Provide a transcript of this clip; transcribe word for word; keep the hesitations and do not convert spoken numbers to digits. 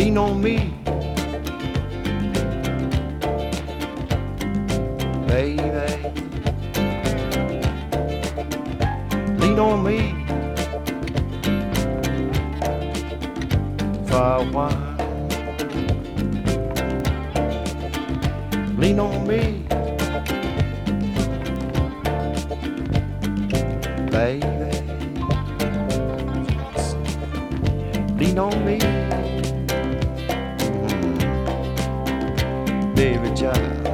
lean on me, baby, lean on me for a while, lean on me, baby, lean on me, mm, baby child.